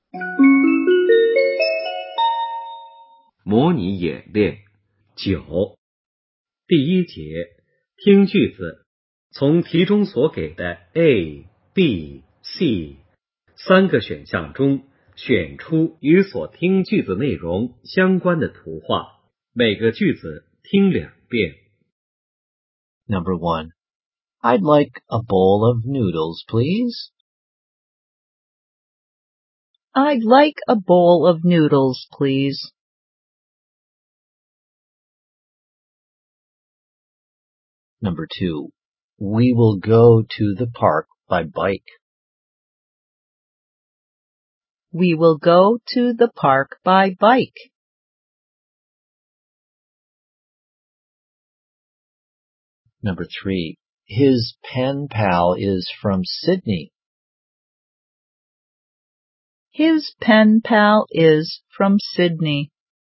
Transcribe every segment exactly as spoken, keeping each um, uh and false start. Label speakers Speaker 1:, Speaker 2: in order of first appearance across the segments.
Speaker 1: 模拟演练九，第一节，听句子，从题中所给的 A、B、C 三个选项中选出与所听句子内容相关的图画，每个句子听两遍。
Speaker 2: Number one, I'd like a bowl of noodles, please.
Speaker 3: I'd like a bowl of noodles, please.
Speaker 2: Number two, we will go to the park by bike.
Speaker 3: We will go to the park by bike.
Speaker 2: Number three, his pen pal is from Sydney.
Speaker 3: His pen pal is from Sydney.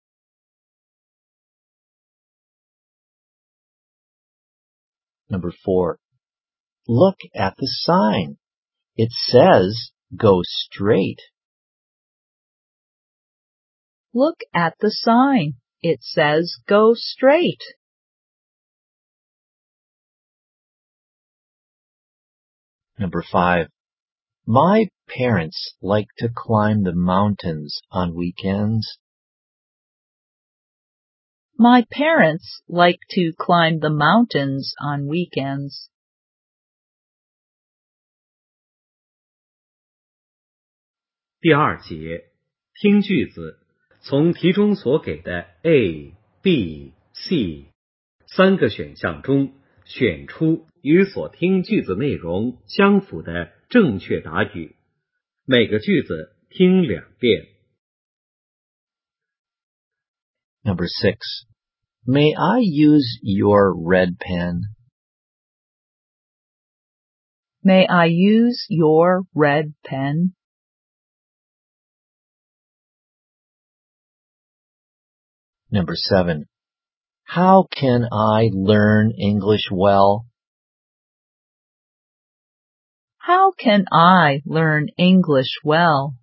Speaker 2: Number four, look at the sign. It says, go straight.
Speaker 3: Look at the sign. It says, go straight.
Speaker 2: Number five, my parents like to climb the mountains on weekends.
Speaker 3: My parents like to climb the mountains on weekends.
Speaker 1: 第二节，听句子，从题中所给的 A、B、C 三个选项中选出与所听句子内容相符的正确答语，每个句子听两遍。
Speaker 2: Number six, may I use your red pen?
Speaker 3: May I use your red pen?
Speaker 2: Number seven, how can I learn English well?
Speaker 3: How can I learn English well?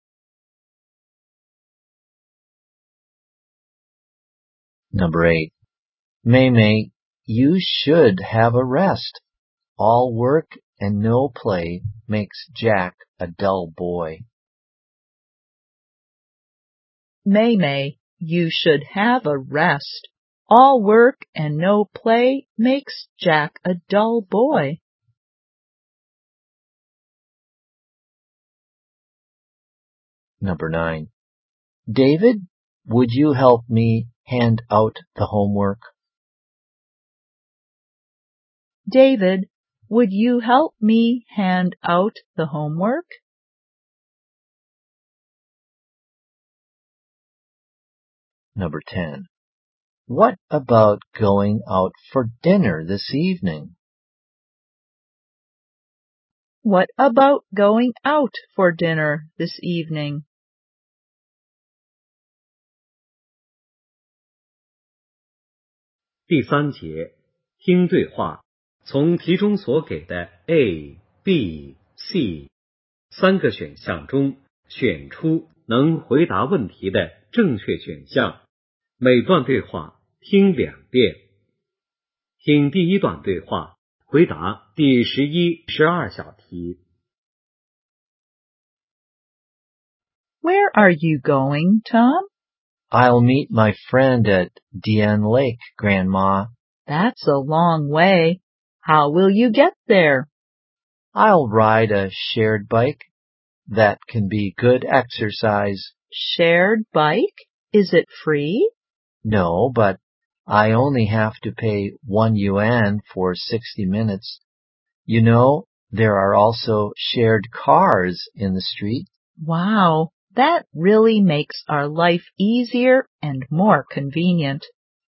Speaker 2: Number eight, Mei Mei, you should have a rest. All work and no play makes Jack a dull boy.
Speaker 3: Mei Mei, you should have a rest. All work and no play makes Jack a dull boy.
Speaker 2: Number nine, David, would you help me hand out the homework?
Speaker 3: David, would you help me hand out the homework?
Speaker 2: Number ten, what about going out for dinner this evening?
Speaker 3: What about going out for dinner this evening?
Speaker 1: 第三节，听对话，从题中所给的 A、B、C 三个选项中选出能回答问题的正确选项，每段对话听两遍。听第一段对话，回答第十一、十二小题。
Speaker 3: Where are you going, Tom?
Speaker 2: I'll meet my friend at Dian Lake, Grandma.
Speaker 3: That's a long way. How will you get there?
Speaker 2: I'll ride a shared bike. That can be good exercise.
Speaker 3: Shared bike? Is it free?
Speaker 2: No, but I only have to pay one yuan for sixty minutes. You know, there are also shared cars in the street.
Speaker 3: Wow, that really makes our life easier and more convenient.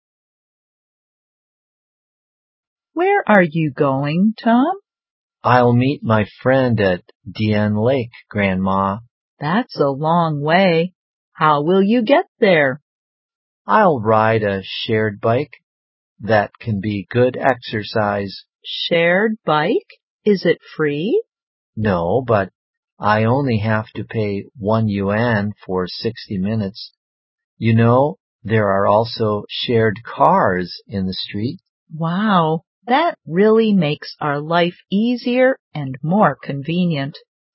Speaker 3: Where are you going, Tom?
Speaker 2: I'll meet my friend at Dian Lake, Grandma.
Speaker 3: That's a long way. How will you get there?
Speaker 2: I'll ride a shared bike. That can be good exercise.
Speaker 3: Shared bike? Is it free?
Speaker 2: No, but I only have to pay one yuan for sixty minutes. You know, there are also shared cars in the street.
Speaker 3: Wow, that really makes our life easier and more convenient.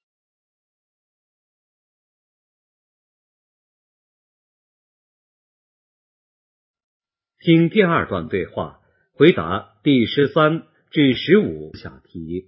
Speaker 1: 听第二段对话，回答第十三至十五小题。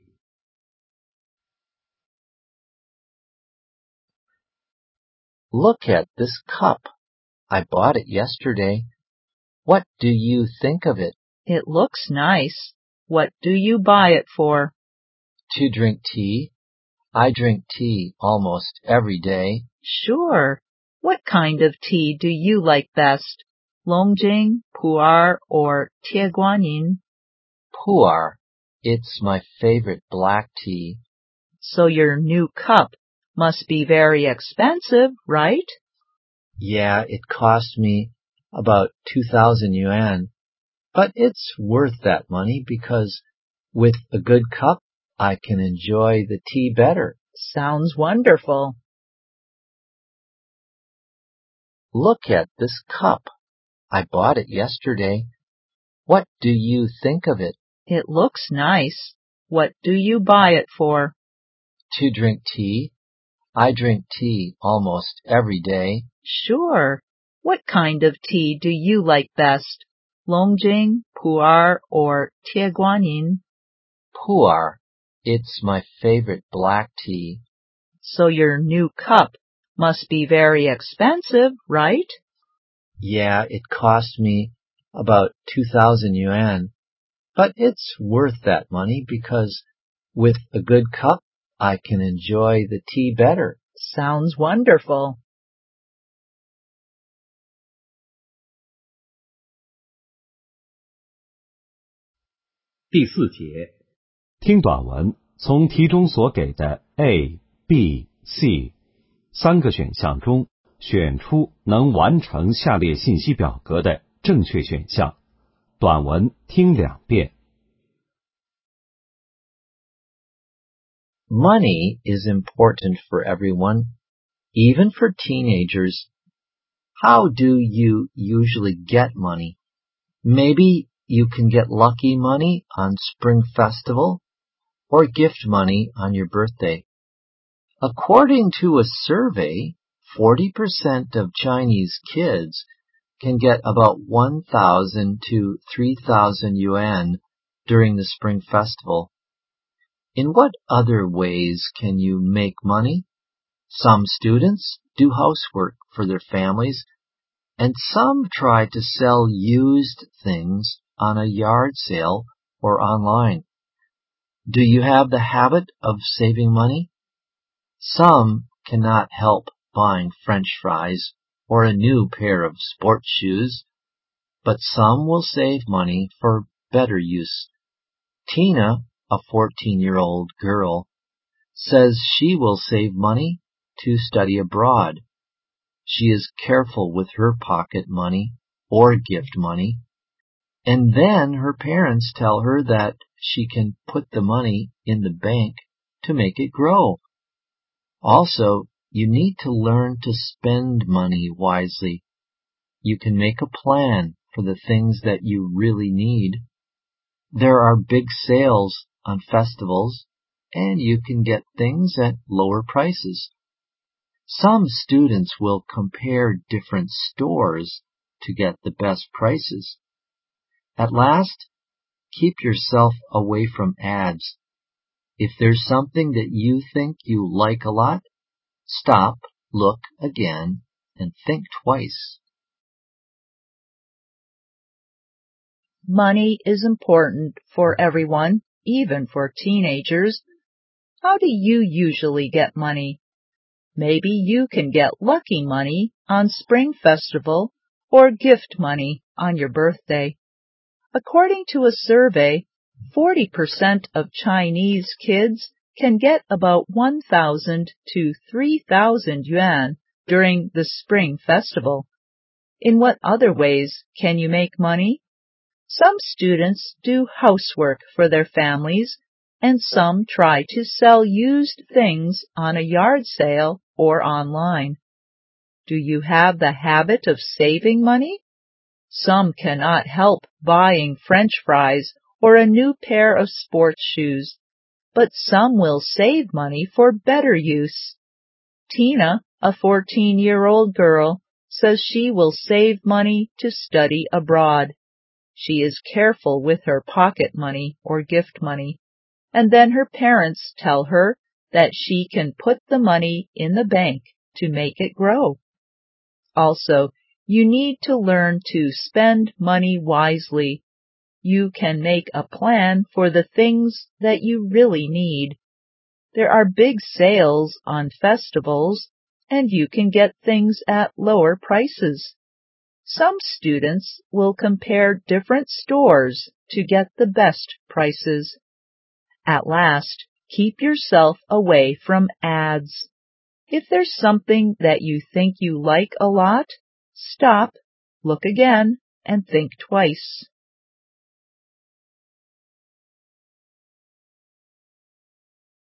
Speaker 2: Look at this cup. I bought it yesterday. What do you think of it?
Speaker 3: It looks nice. What do you buy it for?
Speaker 2: To drink tea. I drink tea almost every day.
Speaker 3: Sure. What kind of tea do you like best? Longjing, Pu'er, or Tieguanyin?
Speaker 2: Pu'er. It's my favorite black tea.
Speaker 3: So your new cup must be very expensive, right?
Speaker 2: Yeah, it cost me about two thousand yuan. But it's worth that money because with a good cup, I can enjoy the tea better.
Speaker 3: Sounds wonderful.
Speaker 2: Look at this cup. I bought it yesterday. What do you think of it?
Speaker 3: It looks nice. What do you buy it for?
Speaker 2: To drink tea. I drink tea almost every day.
Speaker 3: Sure. What kind of tea do you like best? Longjing, Pu'er, or Tieguanyin?
Speaker 2: Pu'er. It's my favorite black tea.
Speaker 3: So your new cup must be very expensive, right?
Speaker 2: Yeah, it cost me about two thousand yuan. But it's worth that money because with a good cup, I can enjoy the tea better.
Speaker 3: Sounds wonderful.
Speaker 1: 第四节，听短文，从题中所给的 A、B、C 三个选项中选出能完成下列信息表格的正确选项。短文听两遍。
Speaker 2: Money is important for everyone, even for teenagers. How do you usually get money? Maybe you can get lucky money on Spring Festival or gift money on your birthday. According to a survey, forty percent of Chinese kids can get about one thousand to three thousand yuan during the Spring Festival. In what other ways can you make money? Some students do housework for their families, and some try to sell used things on a yard sale or online. Do you have the habit of saving money? Some cannot help buying French fries or a new pair of sports shoes, but some will save money for better use. Tina, a fourteen-year-old girl, says she will save money to study abroad. She is careful with her pocket money or gift money, and then her parents tell her that she can put the money in the bank to make it grow. Also, you need to learn to spend money wisely. You can make a plan for the things that you really need. There are big sales on festivals, and you can get things at lower prices. Some students will compare different stores to get the best prices. At last, keep yourself away from ads. If there's something that you think you like a lot, stop, look again, and think twice.
Speaker 3: Money is important for everyone, even for teenagers. How do you usually get money? Maybe you can get lucky money on Spring Festival or gift money on your birthday. According to a survey, forty percent of Chinese kids can get about one thousand to three thousand yuan during the Spring Festival. In what other ways can you make money? Some students do housework for their families, and some try to sell used things on a yard sale or online. Do you have the habit of saving money? Some cannot help buying French fries or a new pair of sports shoes, but some will save money for better use. Tina, a fourteen-year-old girl, says she will save money to study abroad. She is careful with her pocket money or gift money, and then her parents tell her that she can put the money in the bank to make it grow. Also, you need to learn to spend money wisely. You can make a plan for the things that you really need. There are big sales on festivals, and you can get things at lower prices. Some students will compare different stores to get the best prices. At last, keep yourself away from ads. If there's something that you think you like a lot, stop, look again, and think twice.